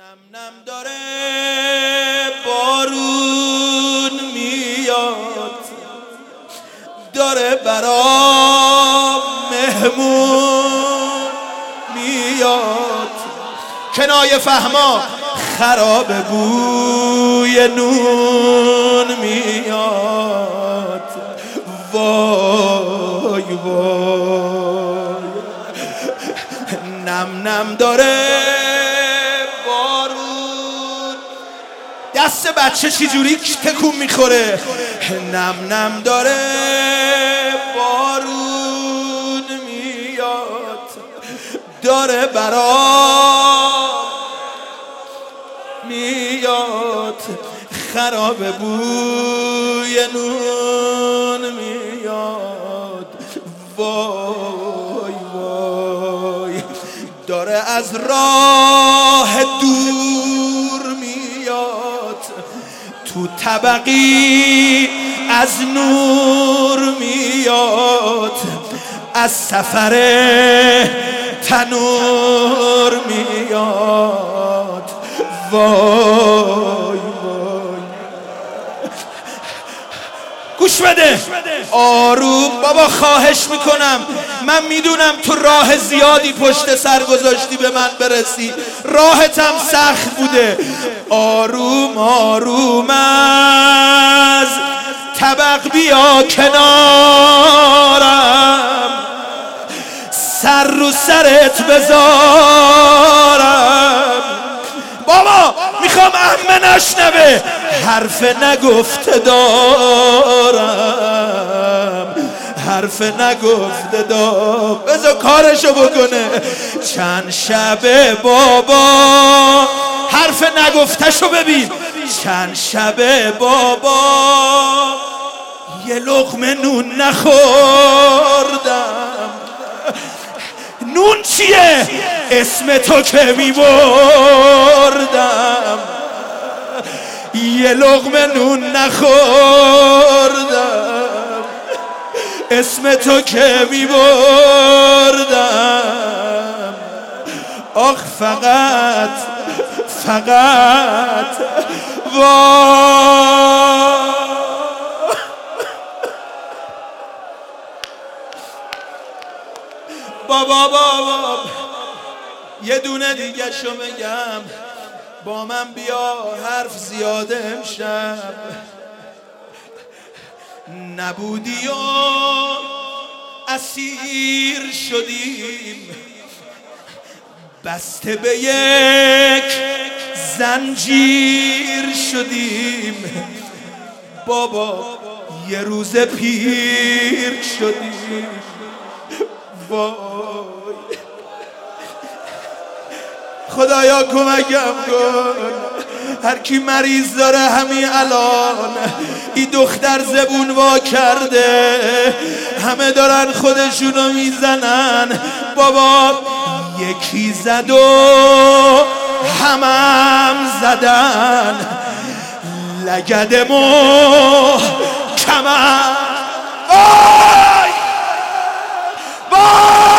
نم نم داره بارون میاد، داره برام مهمون میاد. کنایه فهما خراب بوی نون میاد. وای وای نم نم داره بارون. دست بچه چی جوری تکون میخوره. نم نم داره بارون میاد، داره برام میاد. خراب بوی نون میاد. وای وای داره از راه دور میاد، تو طبقی از نور میاد، از سفر تنور میاد. وای وای گوش بده آروم بابا، خواهش میکنم. من میدونم تو راه زیادی پشت سر گذاشتی به من برسی، راهتم سخت بوده. آروم آروم از طبق بیا کنارم، سر رو سرت بذارم. بابا میخوام عمه نشنوه حرف نگفته دارم، حرف نگفته دارم. بذار کارشو بکنه. چند شبه بابا حرف نگفتهشو ببین. چند شبه بابا یه لقمه نون نخوردم. نون چیه؟ اسم تو که میبردم، یه لقمه نون نخوردم. اسم تو که میبردم. آخ فقط بابا یه دونه دیگه شو بگم. با من بیا حرف زیاده امشب. نبودی و اسیر شدیم، بسته به یک زنجیر شدیم. بابا یه روز پیر شدیم. وای خدایا کمکم کن. هر کی مریض داره همین الان، این دختر زبون وا کرده، همه دارن خودشونو میزنن. بابا یکی زد و همم زدن، لگدمو کمن. وای وای